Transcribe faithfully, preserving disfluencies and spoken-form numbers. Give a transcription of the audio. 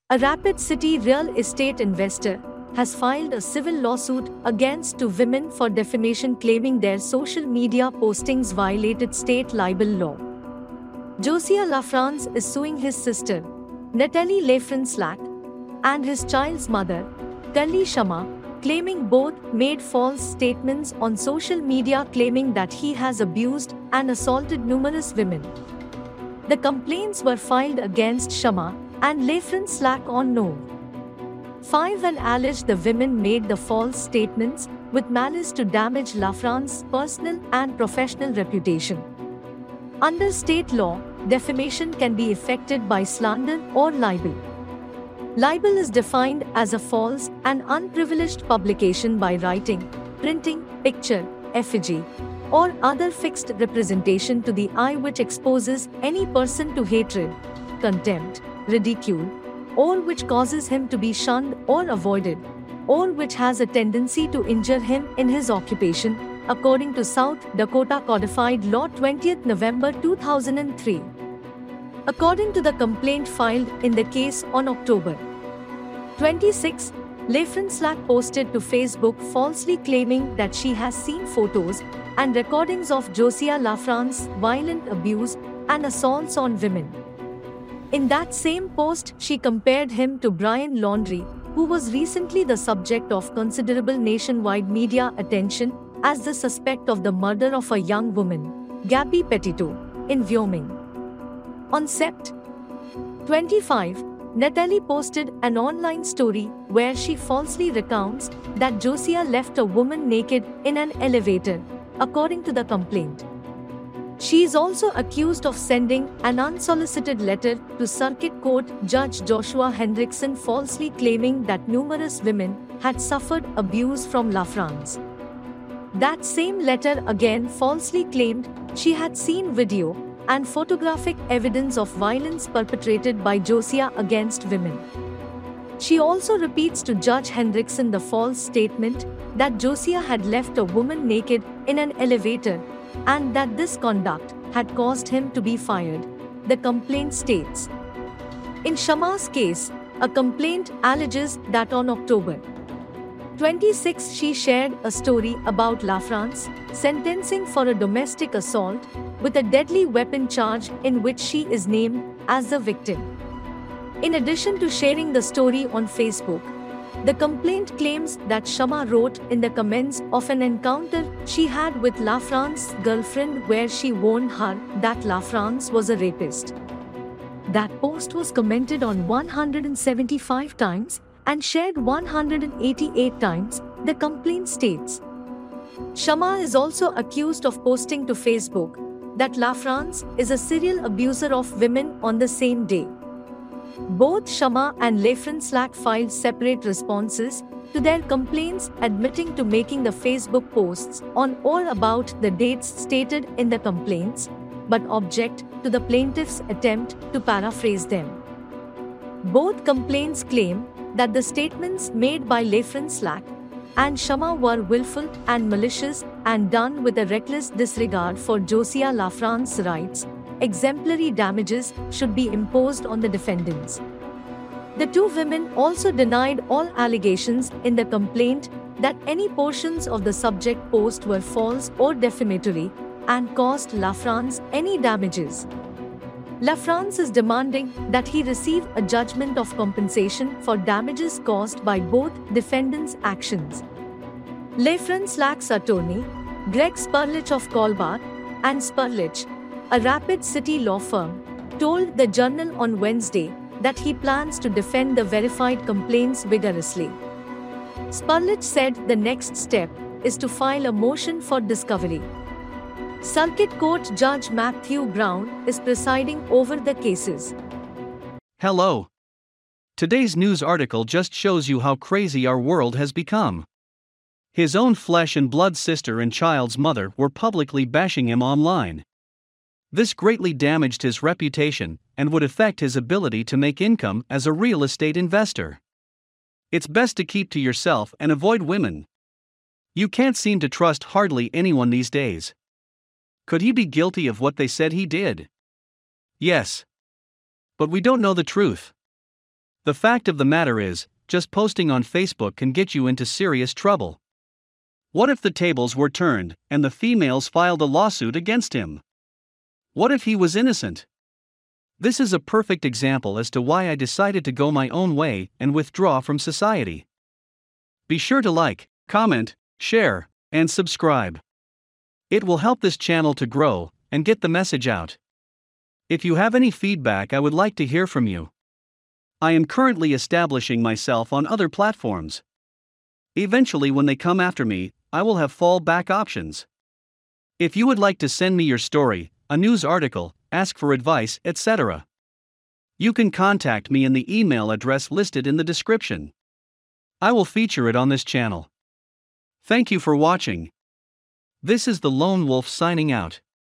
A Rapid City real estate investor has filed a civil lawsuit against two women for defamation, claiming their social media postings violated state libel law. Josiah LaFrance is suing his sister, Natalie LaFrance, and his child's mother, Kelly Shamma, claiming both made false statements on social media claiming that he has abused and assaulted numerous women. The complaints were filed against Shamma and LaFrance on November fifth and alleged the women made the false statements with malice to damage LaFrance's personal and professional reputation. Under state law, defamation can be effected by slander or libel. Libel is defined as a false and unprivileged publication by writing, printing, picture, effigy, or other fixed representation to the eye which exposes any person to hatred, contempt, ridicule, or which causes him to be shunned or avoided, or which has a tendency to injure him in his occupation, according to South Dakota Codified Law twentieth November two thousand three. According to the complaint filed in the case on October twenty-sixth, LaFrance posted to Facebook falsely claiming that she has seen photos and recordings of Josiah LaFrance's violent abuse and assaults on women. In that same post, she compared him to Brian Laundrie, who was recently the subject of considerable nationwide media attention as the suspect of the murder of a young woman, Gabby Petito, in Wyoming. On September twenty-fifth, Natalie posted an online story where she falsely recounts that Josiah left a woman naked in an elevator, according to the complaint. She is also accused of sending an unsolicited letter to Circuit Court Judge Joshua Hendrickson falsely claiming that numerous women had suffered abuse from LaFrance. That same letter again falsely claimed she had seen video and photographic evidence of violence perpetrated by Josiah against women. She also repeats to Judge Hendrickson the false statement that Josiah had left a woman naked in an elevator and that this conduct had caused him to be fired, the complaint states. In Shamma's case, a complaint alleges that on October twenty-sixth she shared a story about LaFrance sentencing for a domestic assault with a deadly weapon charge in which she is named as the victim. In addition to sharing the story on Facebook, the complaint claims that Shamma wrote in the comments of an encounter she had with LaFrance's girlfriend where she warned her that LaFrance was a rapist. That post was commented on one hundred seventy-five times and shared one hundred eighty-eight times, the complaint states. Shamma is also accused of posting to Facebook that LaFrance is a serial abuser of women on the same day. Both Shamma and LaFrance filed separate responses to their complaints admitting to making the Facebook posts on or about the dates stated in the complaints, but object to the plaintiff's attempt to paraphrase them. Both complaints claim that the statements made by LaFrance and Shamma were willful and malicious and done with a reckless disregard for Josiah LaFrance's rights. Exemplary damages should be imposed on the defendants. The two women also denied all allegations in the complaint that any portions of the subject post were false or defamatory and caused LaFrance any damages. LaFrance is demanding that he receive a judgment of compensation for damages caused by both defendants' actions. LaFrance's attorney, Greg Sperlich of Colbert and Sperlich, a Rapid City law firm, told the Journal on Wednesday that he plans to defend the verified complaints vigorously. Sperlich said the next step is to file a motion for discovery. Circuit Court Judge Matthew Brown is presiding over the cases. Hello. Today's news article just shows you how crazy our world has become. His own flesh and blood sister and child's mother were publicly bashing him online. This greatly damaged his reputation and would affect his ability to make income as a real estate investor. It's best to keep to yourself and avoid women. You can't seem to trust hardly anyone these days. Could he be guilty of what they said he did? Yes. But we don't know the truth. The fact of the matter is, just posting on Facebook can get you into serious trouble. What if the tables were turned, and the females filed a lawsuit against him? What if he was innocent? This is a perfect example as to why I decided to go my own way and withdraw from society. Be sure to like, comment, share, and subscribe. It will help this channel to grow and get the message out. If you have any feedback, I would like to hear from you. I am currently establishing myself on other platforms. Eventually, when they come after me, I will have fallback options. If you would like to send me your story, a news article, ask for advice, et cetera, you can contact me in the email address listed in the description. I will feature it on this channel. Thank you for watching. This is the Lone Wolf signing out.